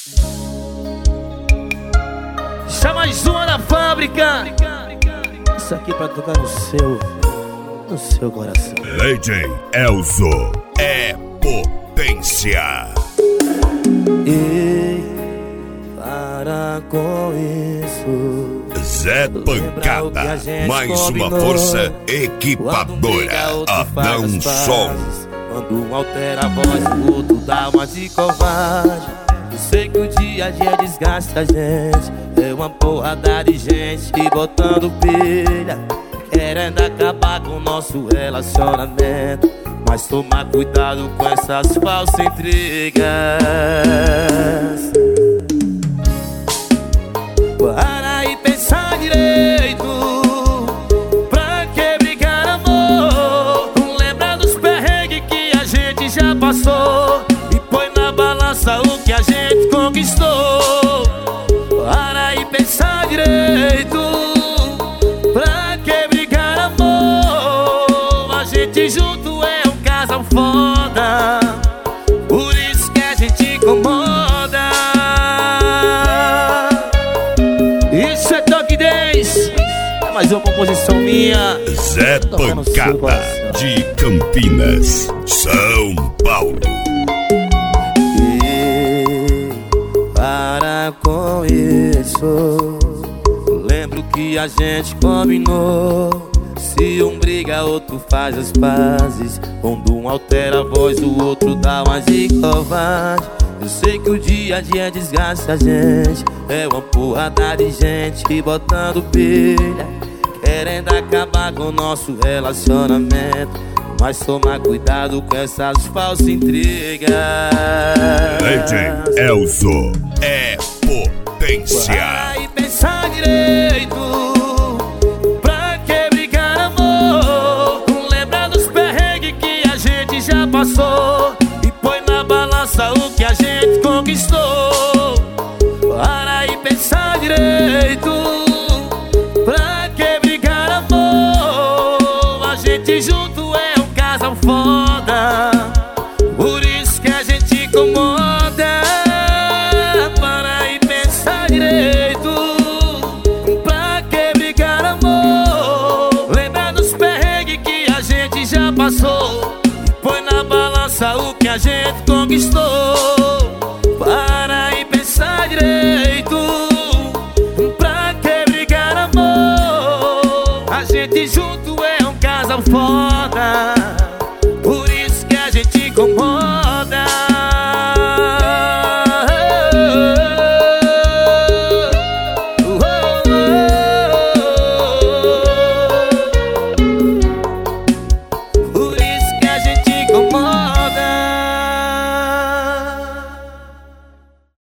Chama mais uma da fábrica. Isso aqui pra tocar no seu coração. DJ Elzo é potência. Ei, para com isso. Zé Pancada, mais uma força equipadora. Adão Som. Quando um altera a voz, o outro dá uma de covarde. Eu sei que o dia a dia desgasta a gente. É uma porrada de gente botando pilha, querendo acabar com o nosso relacionamento. Mas toma cuidado com essas falsas intrigas. Para e pensar direito. Pra que brigar, amor? Lembra dos perrengues que a gente já passou e põe na balança o que a gente conquistou. Para e pensar direito. Pra que brigar, amor? A gente junto é um casal foda, por isso que a gente incomoda. Isso é Toque 10. É mais uma composição minha. Zé Pancada, de Campinas, São Paulo. E para com isso. Lembro que a gente combinou. Se um briga, outro faz as pazes. Quando um altera a voz, o outro dá uma de covarde. Eu sei que o dia a dia desgasta a gente. É uma porrada de gente botando pilha, querendo acabar com o nosso relacionamento. Mas toma cuidado com essas falsas intrigas. DJ Elzo é potência. Para e pensar direito. Pra que brigar, amor? Lembra dos perrengues que a gente já passou e põe na balança o que a gente conquistou. Para e pensar direito. Pra que brigar, amor? A gente junto é um casal foda, por isso que a gente incomoda. Para e pensar direito. Pra que brigar, amor? Lembra dos perrengues que a gente já passou e põe na balança o que a gente conquistou.